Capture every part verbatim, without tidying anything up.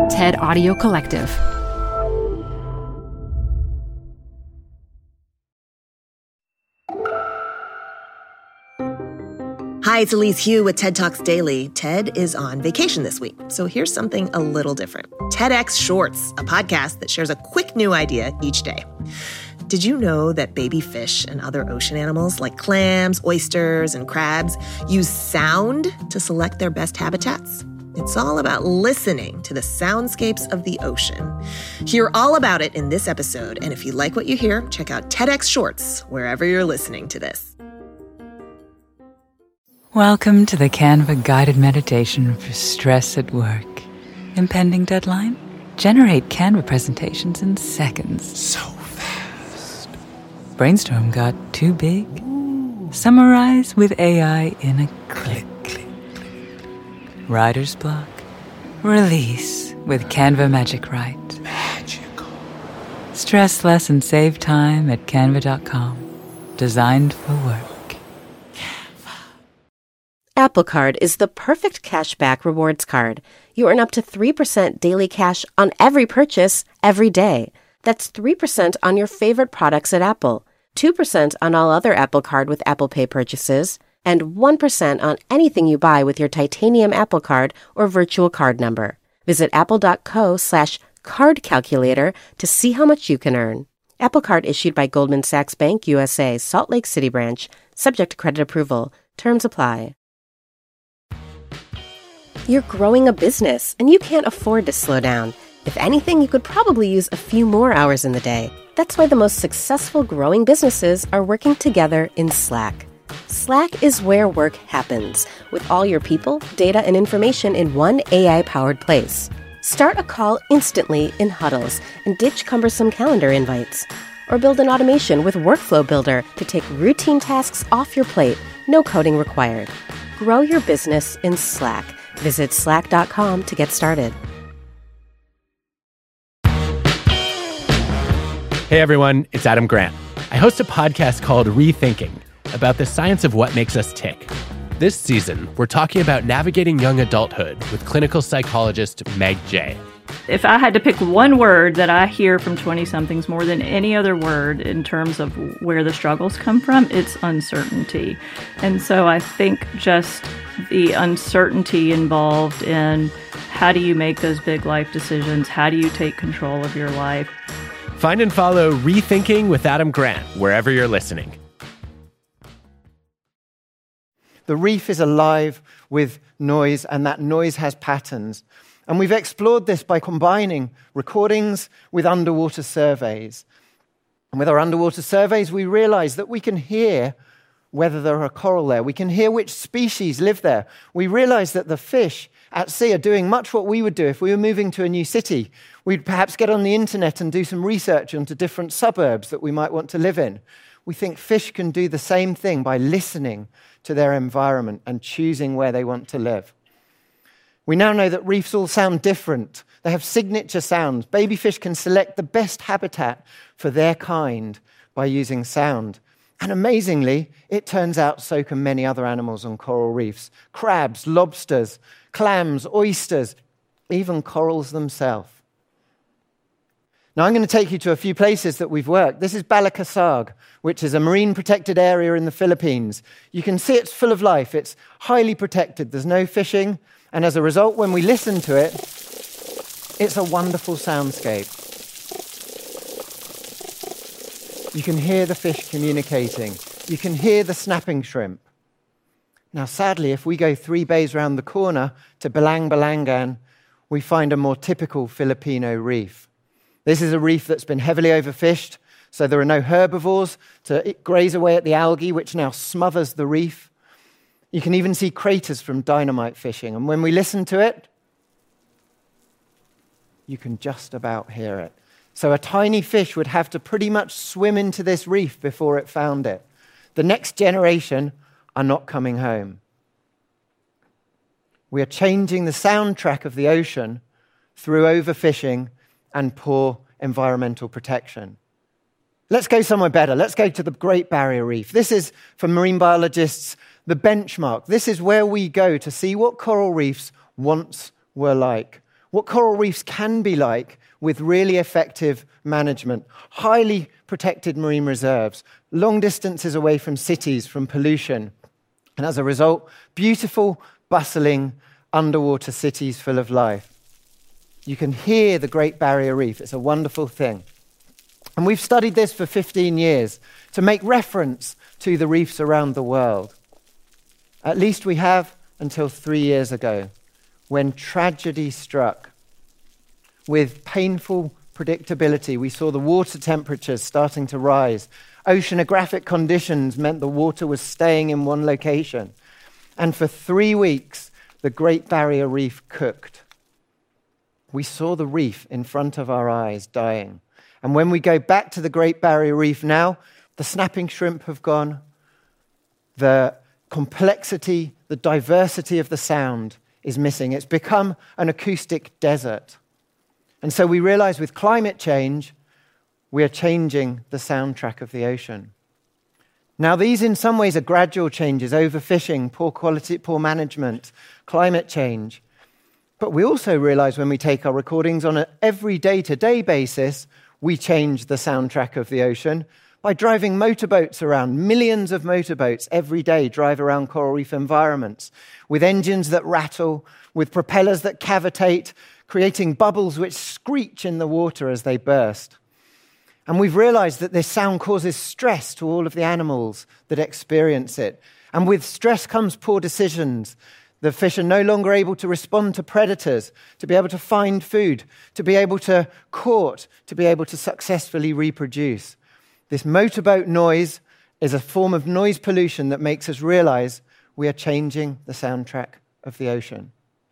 TED Audio Collective. Hi, it's Elise Hu with TED Talks Daily. TED is on vacation this week, so here's something a little different. TEDx Shorts, a podcast that shares a quick new idea each day. Did you know that baby fish and other ocean animals like clams, oysters, and crabs use sound to select their best habitats? It's all about listening to the soundscapes of the ocean. Hear all about it in this episode, and if you like what you hear, check out TEDx Shorts wherever you're listening to this. Welcome to the Canva guided meditation for stress at work. Impending deadline? Generate Canva presentations in seconds. So fast. Brainstorm got too big? Ooh. Summarize with A I in a click. click, click. Writer's block? Release with Canva Magic Write. Magical. Stress less and save time at canva dot com. Designed for work. Apple Card is the perfect cashback rewards card. You earn up to three percent daily cash on every purchase, every day. That's three percent on your favorite products at Apple, two percent on all other Apple Card with Apple Pay purchases, and one percent on anything you buy with your titanium Apple Card or virtual card number. Visit apple.co slash card calculator to see how much you can earn. Apple Card issued by Goldman Sachs Bank U S A, Salt Lake City branch, subject to credit approval. Terms apply. You're growing a business, and you can't afford to slow down. If anything, you could probably use a few more hours in the day. That's why the most successful growing businesses are working together in Slack. Slack is where work happens, with all your people, data, and information in one A I-powered place. Start a call instantly in huddles and ditch cumbersome calendar invites. Or build an automation with Workflow Builder to take routine tasks off your plate, no coding required. Grow your business in Slack. Visit slack dot com to get started. Hey everyone, it's Adam Grant. I host a podcast called Rethinking about the science of what makes us tick. This season, we're talking about navigating young adulthood with clinical psychologist Meg Jay. If I had to pick one word that I hear from twenty-somethings more than any other word in terms of where the struggles come from, it's uncertainty. And so I think just the uncertainty involved in how do you make those big life decisions? How do you take control of your life? Find and follow Rethinking with Adam Grant wherever you're listening. The reef is alive with noise, and that noise has patterns. And we've explored this by combining recordings with underwater surveys. And with our underwater surveys, we realize that we can hear whether there are coral there. We can hear which species live there. We realize that the fish at sea are doing much what we would do if we were moving to a new city. We'd perhaps get on the internet and do some research into different suburbs that we might want to live in. We think fish can do the same thing by listening to their environment and choosing where they want to live. We now know that reefs all sound different. They have signature sounds. Baby fish can select the best habitat for their kind by using sound. And amazingly, it turns out so can many other animals on coral reefs. Crabs, lobsters, clams, oysters, even corals themselves. Now I'm going to take you to a few places that we've worked. This is Balakasag, which is a marine protected area in the Philippines. You can see it's full of life. It's highly protected. There's no fishing. And as a result, when we listen to it, it's a wonderful soundscape. You can hear the fish communicating. You can hear the snapping shrimp. Now, sadly, if we go three bays round the corner to Balang Balangan, we find a more typical Filipino reef. This is a reef that's been heavily overfished, so there are no herbivores to graze away at the algae, which now smothers the reef. You can even see craters from dynamite fishing. And when we listen to it, you can just about hear it. So a tiny fish would have to pretty much swim into this reef before it found it. The next generation are not coming home. We are changing the soundtrack of the ocean through overfishing and poor environmental protection. Let's go somewhere better. Let's go to the Great Barrier Reef. This is, for marine biologists, the benchmark. This is where we go to see what coral reefs once were like. what coral reefs can be like with really effective management, highly protected marine reserves, long distances away from cities, from pollution, and as a result, beautiful, bustling underwater cities full of life. You can hear the Great Barrier Reef. It's a wonderful thing. And we've studied this for fifteen years to make reference to the reefs around the world. At least we have until three years ago, when tragedy struck. With painful predictability, we saw the water temperatures starting to rise. Oceanographic conditions meant the water was staying in one location. And for three weeks, the Great Barrier Reef cooked. We saw the reef in front of our eyes dying. And when we go back to the Great Barrier Reef now, the snapping shrimp have gone. The complexity, the diversity of the sound is missing. It's become an acoustic desert. And so we realize with climate change, we are changing the soundtrack of the ocean. Now, these in some ways are gradual changes: overfishing, poor quality, poor management, climate change. But we also realize when we take our recordings on an every day-to-day basis, we change the soundtrack of the ocean by driving motorboats around. Millions of motorboats every day drive around coral reef environments with engines that rattle, with propellers that cavitate, creating bubbles which screech in the water as they burst. And we've realized that this sound causes stress to all of the animals that experience it. And with stress comes poor decisions. The fish are no longer able to respond to predators, to be able to find food, to be able to court, to be able to successfully reproduce. This motorboat noise is a form of noise pollution that makes us realize we are changing the soundtrack of the ocean.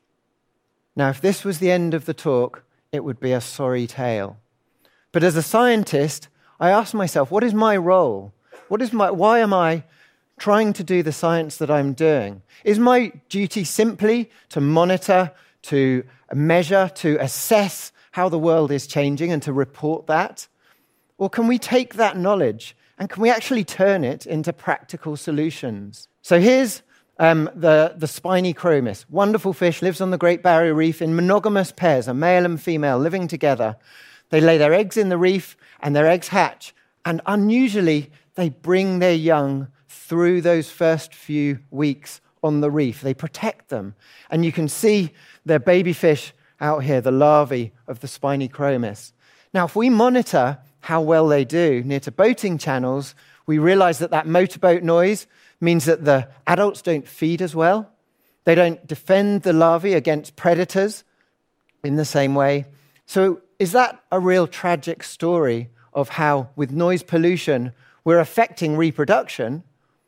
Now, if this was the end of the talk, it would be a sorry tale. But as a scientist, I ask myself, what is my role? What is my, why am I trying to do the science that I'm doing? Is my duty simply to monitor, to measure, to assess how the world is changing and to report that? Or can we take that knowledge and can we actually turn it into practical solutions? So here's um, the, the spiny chromis. Wonderful fish, lives on the Great Barrier Reef in monogamous pairs, a male and female living together. They lay their eggs in the reef and their eggs hatch. And unusually, they bring their young through those first few weeks on the reef. They protect them. And you can see their baby fish out here, the larvae of the spiny chromis. Now, if we monitor how well they do near to boating channels, we realize that that motorboat noise means that the adults don't feed as well. They don't defend the larvae against predators in the same way. So is that a real tragic story of how, with noise pollution, we're affecting reproduction?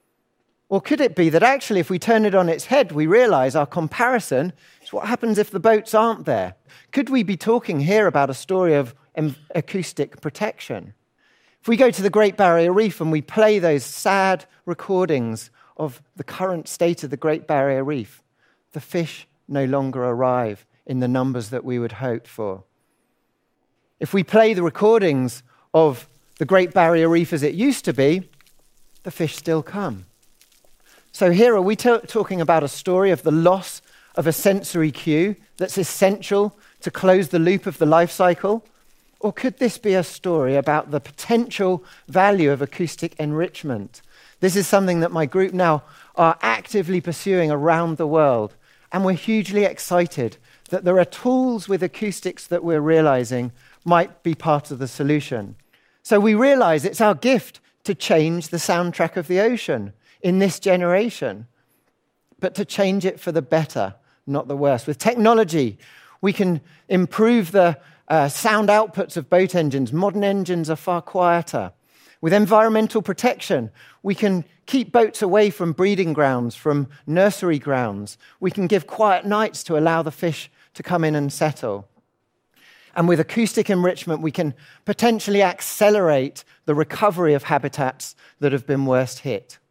Or could it be that actually, if we turn it on its head, we realize our comparison is what happens if the boats aren't there? Could we be talking here about a story of acoustic protection? If we go to the Great Barrier Reef and we play those sad recordings of the current state of the Great Barrier Reef, the fish no longer arrive in the numbers that we would hope for. If we play the recordings of the Great Barrier Reef as it used to be, the fish still come. So here are we t- talking about a story of the loss of a sensory cue that's essential to close the loop of the life cycle? Or could this be a story about the potential value of acoustic enrichment? This is something that my group now are actively pursuing around the world. And we're hugely excited that there are tools with acoustics that we're realizing might be part of the solution. So we realize it's our gift to change the soundtrack of the ocean in this generation, but to change it for the better, not the worse. With technology, we can improve the uh, sound outputs of boat engines. Modern engines are far quieter. With environmental protection, we can keep boats away from breeding grounds, from nursery grounds. We can give quiet nights to allow the fish to come in and settle. And with acoustic enrichment, we can potentially accelerate the recovery of habitats that have been worst hit.